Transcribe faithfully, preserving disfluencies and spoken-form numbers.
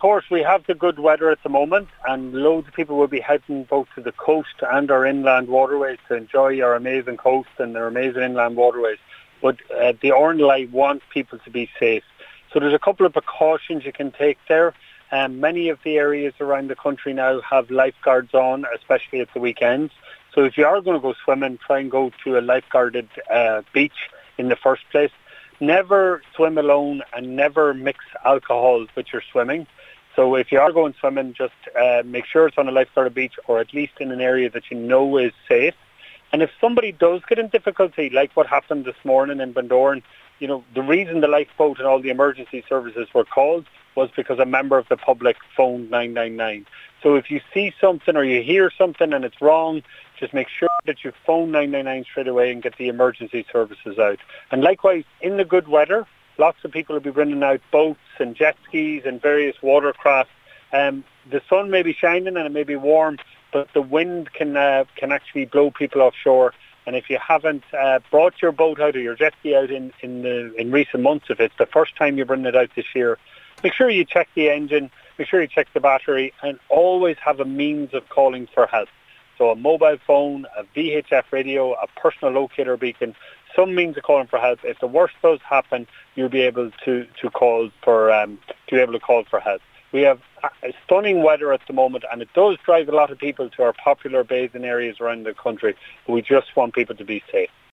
course, we have the good weather at the moment, and loads of people will be heading both to the coast and our inland waterways to enjoy our amazing coast and our amazing inland waterways. But uh, the R N L I want people to be safe. So there's a couple of precautions you can take there. Um, many of the areas around the country now have lifeguards on, especially at the weekends. So if you are going to go swimming, try and go to a lifeguarded uh, beach in the first place. Never swim alone and never mix alcohol with your swimming. So if you are going swimming, just uh, make sure it's on a lifeguarded beach or at least in an area that you know is safe. And if somebody does get in difficulty, like what happened this morning in Bundoran, you know, the reason the lifeboat and all the emergency services were called was because a member of the public phoned nine nine nine. So if you see something or you hear something and it's wrong, just make sure that you phone nine nine nine straight away and get the emergency services out. And likewise, in the good weather, lots of people will be bringing out boats and jet skis and various watercraft. Um, the sun may be shining and it may be warm, but the wind can uh, can actually blow people offshore. And if you haven't uh, brought your boat out or your jet ski out in, in, the, in recent months, if it's the first time you bring it out this year, make sure you check the engine, make sure you check the battery, and always have a means of calling for help. So a mobile phone, a V H F radio, a personal locator beacon, some means of calling for help. If the worst does happen, you'll be able to, to call for um, to be able to call for help. We have stunning weather at the moment, and it does drive a lot of people to our popular bathing areas around the country. But we just want people to be safe.